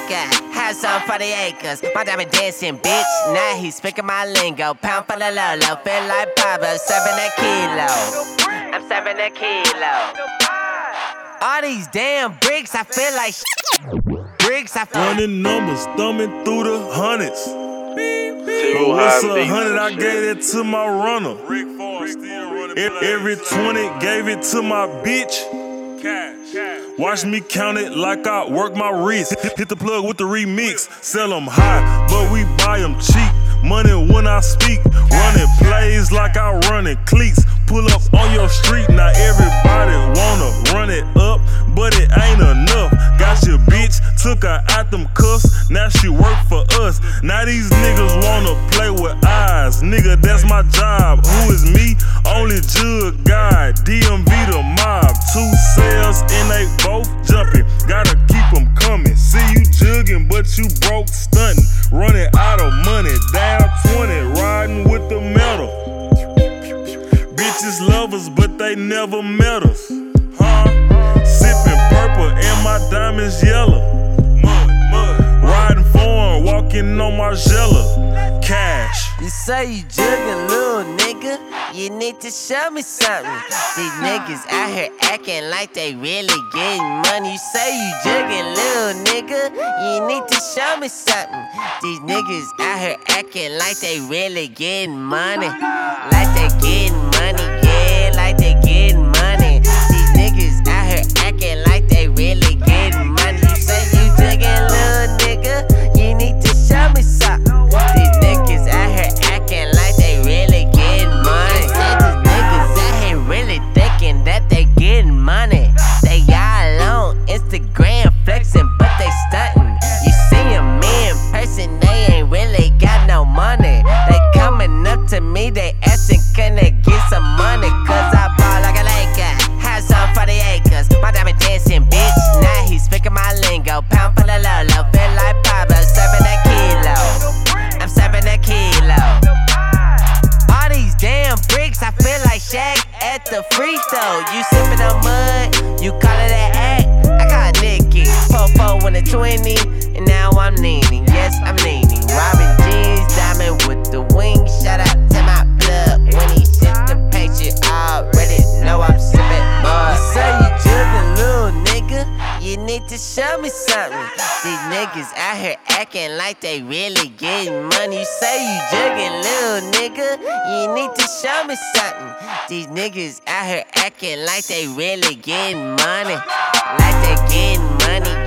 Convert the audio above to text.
Laker. House on 40 acres. My diamond dancing, bitch. Now he's speaking my lingo. Pound for the Lolo. Feel like Pablo. Serving a kilo. I'm serving a kilo. All these damn bricks, I feel like bricks, I feel running numbers, thumbing through the hundreds. But what's 100? I gave it to my runner. Every 20 gave it to my bitch. Watch me count it like I work my wrist. Hit the plug with the remix. Sell them high, but we buy them cheap. Money when I speak. Running plays like I run in cleats. Pull up on your street, now everybody wanna run it up, but it ain't enough. Got your bitch, took her out them cuffs, now she work for us. Now these niggas wanna play with eyes, nigga, that's my job. Who is me? Only Jug guy, DMV the mob. 2 cells and they both jumping, gotta keep them coming. See you jugging, but you broke stunting, running out of money, down 20, riding with the metal. Bitches love us, but they never met us. Sipping purple and my diamonds yellow. Riding foreign, walking on Margiela. Cash. You say you jugging, little nigga. You need to show me something. These niggas out here acting like they really getting money. You say you jugging, little nigga. You need to show me something. These niggas out here acting like they really getting money. Like they getting money, yeah, like they getting money. These niggas out here acting like they really getting money. You say you jugging, little nigga. You need to show me something. These niggas out here acting like they really getting money. Say these niggas out here really thinking that they getting money. They all on Instagram flexing, but they stunting. You see them in person, they ain't really got no money. They coming up to me, they asking, can they get some money? Cause I ball like a Laker. House on 40 acres. My diamond dancing, bitch. Now he's speaking my lingo. Pound for the Lolo. Feel like Pablo. Serving a kilo. I'm serving a kilo. All these damn bricks, I feel like Shaq at the free throw. You sipping on mud, you call it an act. I got Nicky. Popo in a 20, and now I'm leaning. Yes, I'm leaning. Robin jeans, diamond with the wing. Shout out to my plug. When he sipped the patient, already know I'm sipping mud. You say you jugging, little nigga. You need to show me something. These niggas out here acting like they really getting money. You say you jugging, little nigga. You need to show me something. These niggas out here acting like they really getting money. Like they getting money.